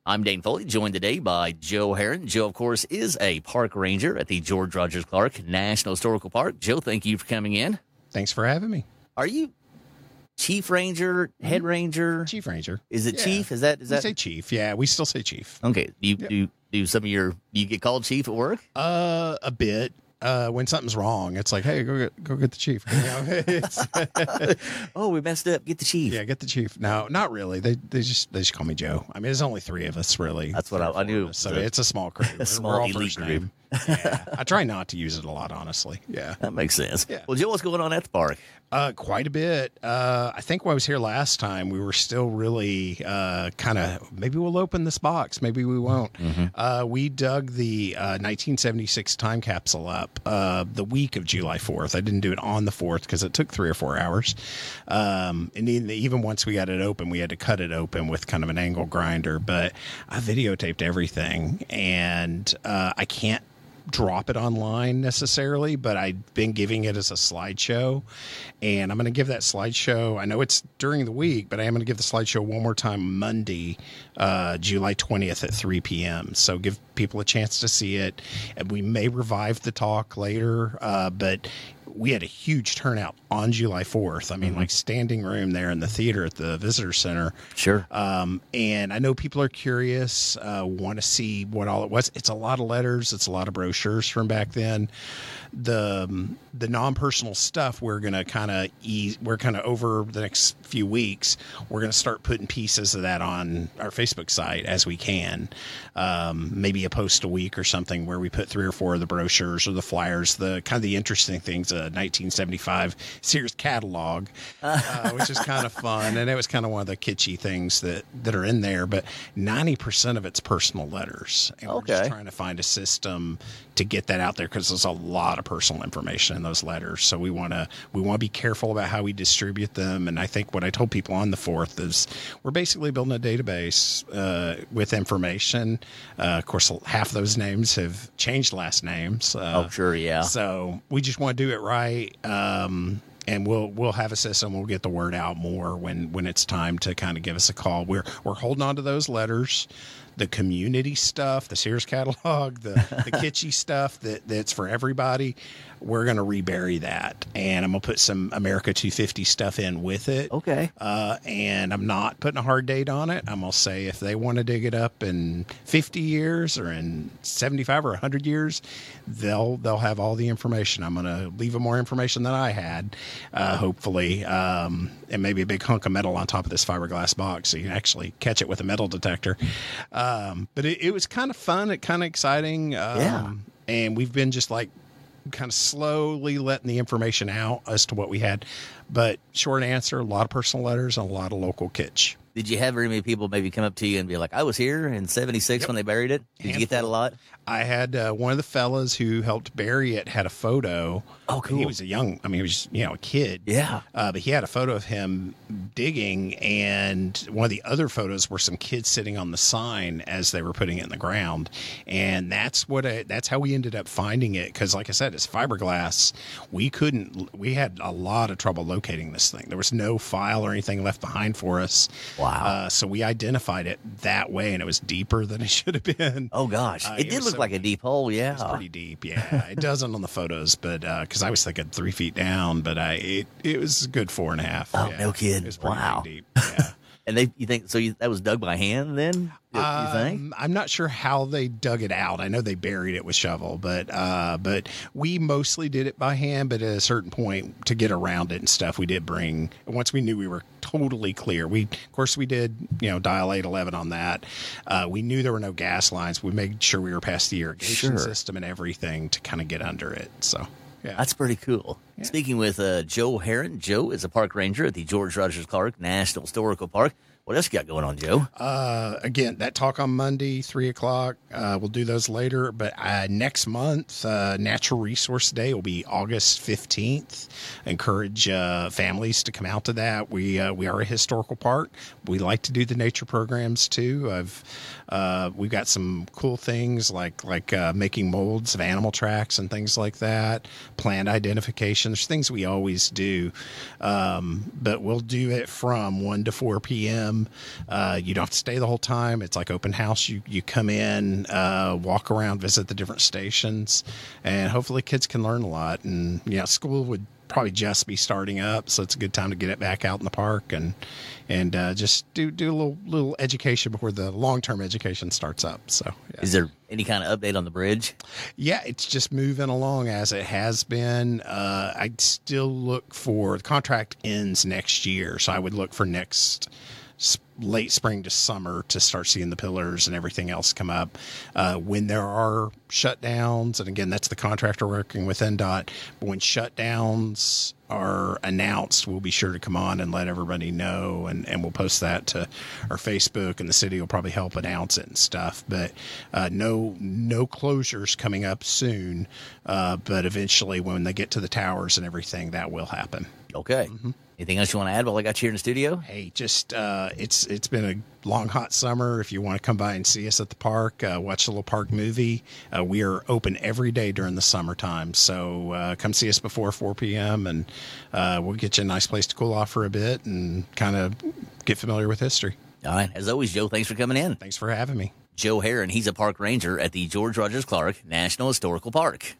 I'm Dane Foley, joined today by Joe Herron. Joe, of course, is a park ranger at the George Rogers Clark National Historical Park. Joe, thank you for coming in. Thanks for having me. Are you chief ranger, head ranger? Chief ranger. Is it chief? Is that? We say chief. Yeah, we still say chief. Okay. Do some of your, you get called chief at work? A bit. When something's wrong, it's like, hey, go get the chief. Oh, we messed up. Get the chief. Yeah, get the chief. No, not really. They just call me Joe. I mean, there's only three of us, really. That's what I knew. So it's a small crew. A small elite group. Yeah. I try not to use it a lot, honestly. Yeah. That makes sense. Yeah. Well, Joe, what's going on at the park? Quite a bit. I think when I was here last time, we were still really kind of, maybe we'll open this box, maybe we won't. Mm-hmm. We dug the 1976 time capsule up the week of July 4th. I didn't do it on the 4th because it took 3 or 4 hours. And even once we got it open, we had to cut it open with kind of an angle grinder. But I videotaped everything, and I can't drop it online necessarily, but I've been giving it as a slideshow, and I'm going to give that slideshow, I know it's during the week, but I am going to give the slideshow one more time Monday, July 20th at 3 p.m. So give people a chance to see it, and we may revive the talk later, but we had a huge turnout on July 4th. I mean, like standing room there in the theater at the visitor center. Sure. And I know people are curious, want to see what all it was. It's a lot of letters. It's a lot of brochures from back then. The non-personal stuff we're going to kind of we're kind of over the next few weeks, we're going to start putting pieces of that on our Facebook site as we can. Maybe a post a week or something where we put 3 or 4 of the brochures or the flyers, the kind of the interesting things, 1975 Sears catalog, which is kind of fun. And it was kind of one of the kitschy things that are in there, but 90% of it's personal letters. And we're just trying to find a system to get that out there, because there's a lot of personal information in those letters. So we want to be careful about how we distribute them. And I think what I told people on the 4th is we're basically building a database with information. Of course, half those names have changed last names. Oh, sure, yeah. So we just want to do it right. And we'll have a system. We'll get the word out more when it's time to kind of give us a call. We're holding on to those letters, the community stuff, the Sears catalog, the kitschy stuff that's for everybody. We're going to rebury that, and I'm going to put some America 250 stuff in with it. Okay. And I'm not putting a hard date on it. I'm going to say if they want to dig it up in 50 years or in 75 or 100 years, they'll have all the information. I'm going to leave them more information than I had, hopefully, and maybe a big hunk of metal on top of this fiberglass box so you can actually catch it with a metal detector. But it was kind of fun, kind of exciting. Yeah. And we've been just like kind of slowly letting the information out as to what we had. But short answer, a lot of personal letters and a lot of local kitsch. Did you have very many people maybe come up to you and be like, I was here in 76 when they buried it? Did you get that a lot? I had one of the fellas who helped bury it had a photo. Oh, cool. He was he was, a kid. Yeah. But he had a photo of him digging, and one of the other photos were some kids sitting on the sign as they were putting it in the ground. And that's how we ended up finding it. Cause like I said, it's fiberglass. We had a lot of trouble locating this thing. There was no file or anything left behind for us. Wow. So we identified it that way, and it was deeper than it should have been. Oh gosh. It did look like a deep hole. Yeah. It's pretty deep. Yeah. It doesn't on the photos, but, cause I was thinking 3 feet down, but it was a good 4.5. Oh, yeah. no kidding. It was pretty Wow. deep. Yeah. And you think that was dug by hand then? You think? I'm not sure how they dug it out. I know they buried it with shovel, but we mostly did it by hand. But at a certain point, to get around it and stuff, we did bring. Once we knew we were totally clear, we did dial 811 on that. We knew there were no gas lines. We made sure we were past the irrigation system and everything to kind of get under it. So. Yeah. That's pretty cool. Yeah. Speaking with Joe Herron. Joe is a park ranger at the George Rogers Clark National Historical Park. What else you got going on, Joe? Again, that talk on Monday, 3:00. We'll do those later. But next month, Natural Resource Day will be August 15th. I encourage families to come out to that. We are a historical park. We like to do the nature programs too. We've got some cool things like making molds of animal tracks and things like that. Plant identification. There's things we always do. But we'll do it from 1 to 4 p.m. p.m. You don't have to stay the whole time. It's like open house. You come in, walk around, visit the different stations, and hopefully kids can learn a lot. And school would probably just be starting up, so it's a good time to get it back out in the park and just do a little education before the long-term education starts up. So Is there any kind of update on the bridge? Yeah, it's just moving along as it has been. I'd still look for, the contract ends next year, so I would look for next late spring to summer to start seeing the pillars and everything else come up. When there are shutdowns, and again, that's the contractor working with NDOT, but when shutdowns are announced, we'll be sure to come on and let everybody know, and we'll post that to our Facebook, and the city will probably help announce it and stuff. But no closures coming up soon, but eventually when they get to the towers and everything, that will happen. Okay. Anything else you want to add while I got you here in the studio? Hey, just it's been a long, hot summer. If you want to come by and see us at the park, watch the little park movie. We are open every day during the summertime, so come see us before 4 p.m. and we'll get you a nice place to cool off for a bit and kind of get familiar with history. All right. As always, Joe, thanks for coming in. Thanks for having me. Joe Herron, he's a park ranger at the George Rogers Clark National Historical Park.